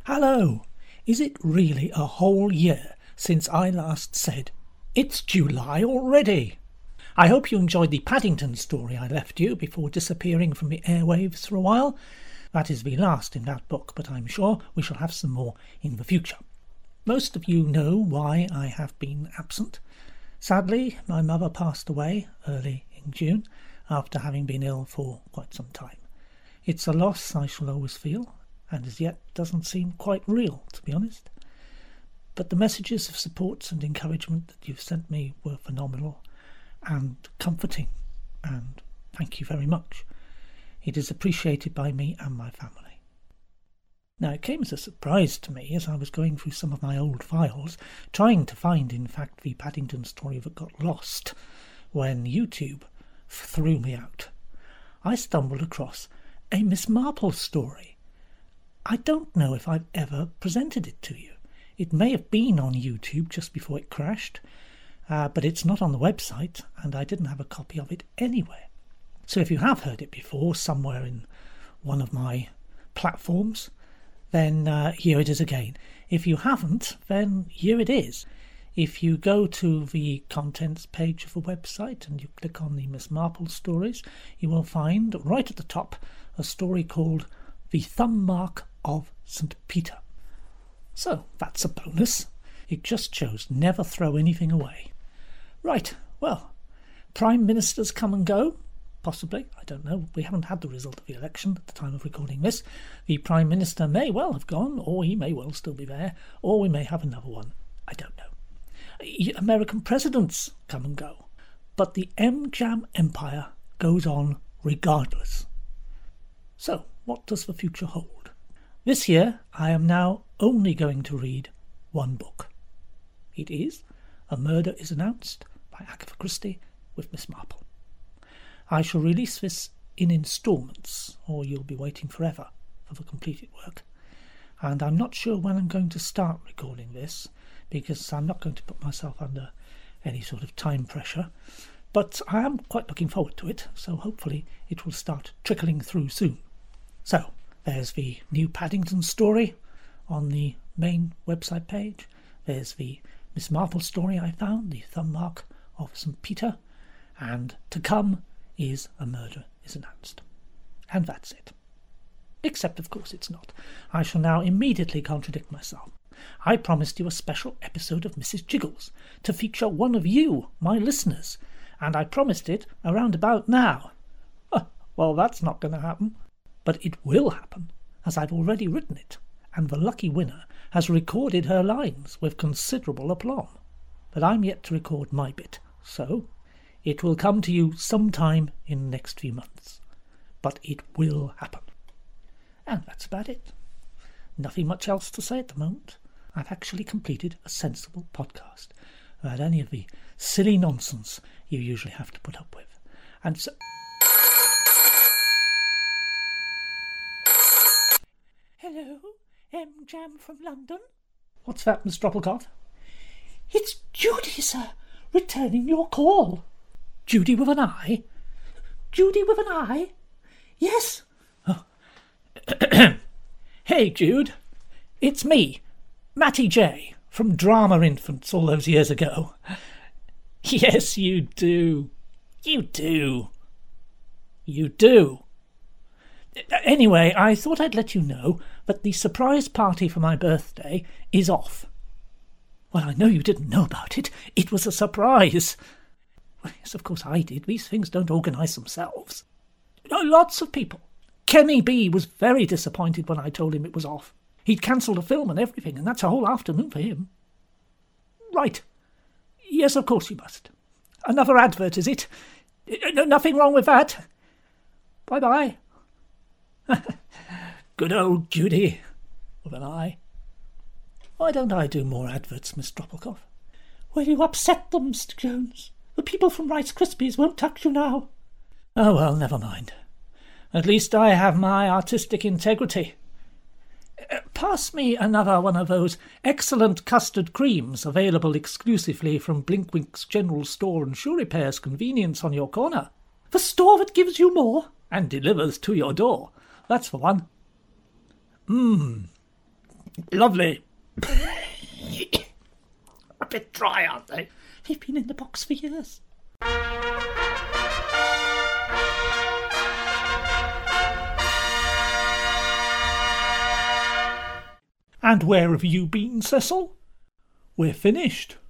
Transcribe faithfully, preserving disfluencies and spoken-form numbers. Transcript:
Hello! Is it really a whole year since I last said, "It's July already"? I hope you enjoyed the Paddington story I left you before disappearing from the airwaves for a while. That is the last in that book, but I'm sure we shall have some more in the future. Most of you know why I have been absent. Sadly, my mother passed away early in June after having been ill for quite some time. It's a loss I shall always feel, and as yet doesn't seem quite real, to be honest. But the messages of support and encouragement that you've sent me were phenomenal and comforting, and thank you very much. It is appreciated by me and my family. Now, it came as a surprise to me as I was going through some of my old files, trying to find, in fact, the Paddington story that got lost, when YouTube threw me out. I stumbled across a Miss Marple story. I don't know if I've ever presented it to you. It may have been on YouTube just before it crashed, uh, but it's not on the website, and I didn't have a copy of it anywhere. So if you have heard it before, somewhere in one of my platforms, then uh, here it is again. If you haven't, then here it is. If you go to the contents page of the website and you click on the Miss Marple stories, you will find right at the top a story called The Thumb Mark of Saint Peter. So that's a bonus. It just shows never throw anything away. Right, well, Prime Ministers come and go. Possibly, I don't know. We haven't had the result of the election at the time of recording this. The Prime Minister may well have gone, or he may well still be there, or we may have another one. I don't know. American presidents come and go. But the M Jam empire goes on regardless. So, what does the future hold? This year, I am now only going to read one book. It is A Murder is Announced by Agatha Christie with Miss Marple. I shall release this in instalments, or you'll be waiting forever for the completed work. And I'm not sure when I'm going to start recording this, because I'm not going to put myself under any sort of time pressure. But I am quite looking forward to it, so hopefully it will start trickling through soon. So, there's the new Paddington story on the main website page. There's the Miss Marple story I found, The Thumb Mark of Saint Peter. And to come is A Murder is Announced. And that's it. Except, of course, it's not. I shall now immediately contradict myself. I promised you a special episode of Missus Jiggles to feature one of you, my listeners, and I promised it around about now. Well, that's not going to happen. But it will happen, as I've already written it, and the lucky winner has recorded her lines with considerable aplomb. But I'm yet to record my bit, so it will come to you sometime in the next few months. But it will happen. And that's about it. Nothing much else to say at the moment. I've actually completed a sensible podcast without any of the silly nonsense you usually have to put up with. And so... Hello, M Jam from London. What's that, Miss Dropplecott? It's Judy, sir, returning your call. Judy with an I? Judy with an I? Yes. Oh. Hey, Jude. It's me, Matty J, from Drama Infants all those years ago. Yes, you do. You do. You do. Anyway, I thought I'd let you know that the surprise party for my birthday is off. Well, I know you didn't know about it. It was a surprise. Well, yes, of course I did. These things don't organise themselves. Lots of people. Kenny B was very disappointed when I told him it was off. He'd cancelled a film and everything, and that's a whole afternoon for him. Right. Yes, of course you must. Another advert, is it? No, nothing wrong with that. Bye-bye. Good old Judy, with an I. Why don't I do more adverts, Miss Dropplecott? Well, you upset them, Mister Jones. The people from Rice Krispies won't touch you now. Oh, well, never mind. At least I have my artistic integrity. Uh, pass me another one of those excellent custard creams available exclusively from Blinkwink's General Store and Shoe Repair's convenience on your corner. The store that gives you more and delivers to your door. That's for one. Mmm. Lovely. A bit dry, aren't they? They've been in the box for years. And where have you been, Cecil? We're finished.